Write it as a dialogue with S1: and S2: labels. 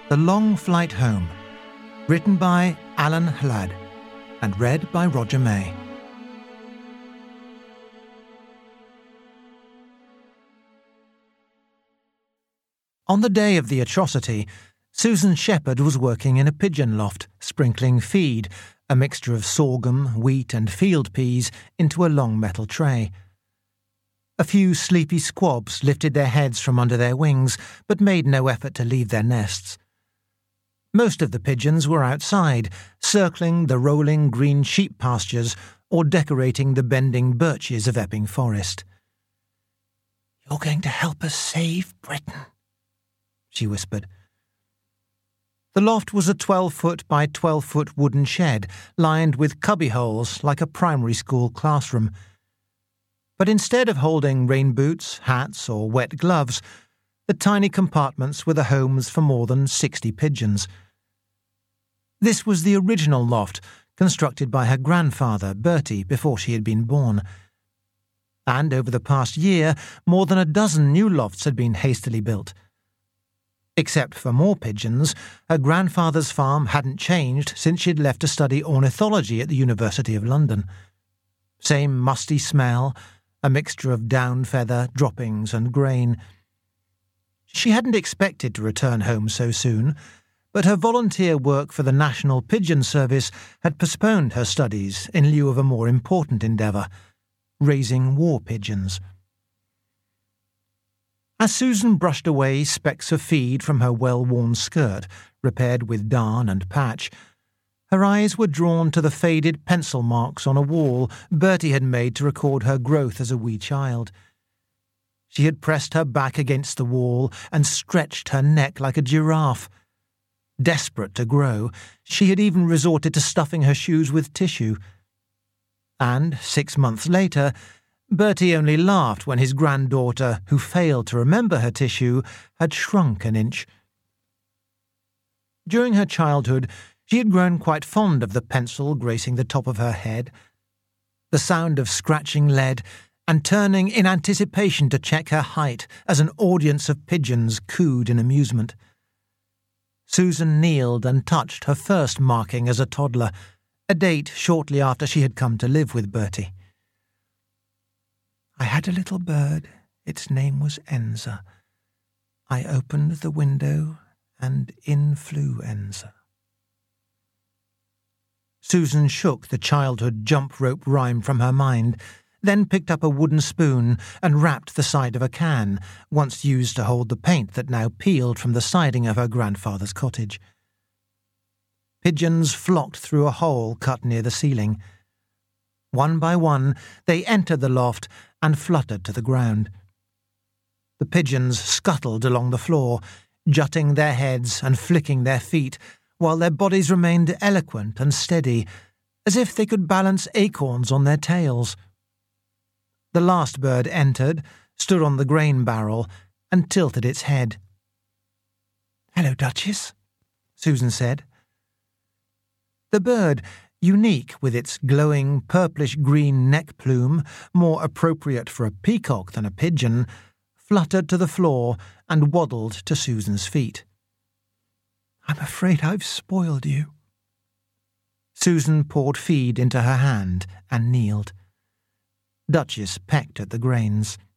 S1: The Long Flight Home, written by Alan Hlad and read by Roger May. On the day of the atrocity, Susan Shepherd was working in a pigeon loft, sprinkling feed, a mixture of sorghum, wheat and field peas, into a long metal tray. A few sleepy squabs lifted their heads from under their wings, but made no effort to leave their nests. Most of the pigeons were outside, circling the rolling green sheep pastures or decorating the bending birches of Epping Forest. "You're going to help us save Britain," she whispered. The loft was a 12-foot by 12-foot wooden shed, lined with cubbyholes like a primary school classroom. But instead of holding rain boots, hats or wet gloves, the tiny compartments were the homes for more than 60 pigeons. This was the original loft, constructed by her grandfather, Bertie, before she had been born. And over the past year, more than a dozen new lofts had been hastily built. Except for more pigeons, her grandfather's farm hadn't changed since she'd left to study ornithology at the University of London. Same musty smell, a mixture of down feather, droppings and grain. She hadn't expected to return home so soon, but her volunteer work for the National Pigeon Service had postponed her studies in lieu of a more important endeavour, raising war pigeons. As Susan brushed away specks of feed from her well-worn skirt, repaired with darn and patch, her eyes were drawn to the faded pencil marks on a wall Bertie had made to record her growth as a wee child. She had pressed her back against the wall and stretched her neck like a giraffe. Desperate to grow, she had even resorted to stuffing her shoes with tissue. And 6 months later, Bertie only laughed when his granddaughter, who failed to remember her tissue, had shrunk an inch. During her childhood, she had grown quite fond of the pencil gracing the top of her head, the sound of scratching lead, and turning in anticipation to check her height as an audience of pigeons cooed in amusement. Susan kneeled and touched her first marking as a toddler, a date shortly after she had come to live with Bertie. "I had a little bird. Its name was Enza. I opened the window, and in flew Enza." Susan shook the childhood jump rope rhyme from her mind, then picked up a wooden spoon and rapped the side of a can, once used to hold the paint that now peeled from the siding of her grandfather's cottage. Pigeons flocked through a hole cut near the ceiling. One by one, they entered the loft and fluttered to the ground. The pigeons scuttled along the floor, jutting their heads and flicking their feet, while their bodies remained eloquent and steady, as if they could balance acorns on their tails. The last bird entered, stood on the grain barrel, and tilted its head. "Hello, Duchess," Susan said. The bird, unique with its glowing purplish-green neck plume, more appropriate for a peacock than a pigeon, fluttered to the floor and waddled to Susan's feet. "I'm afraid I've spoiled you." Susan poured feed into her hand and kneeled. Duchess pecked at the grains.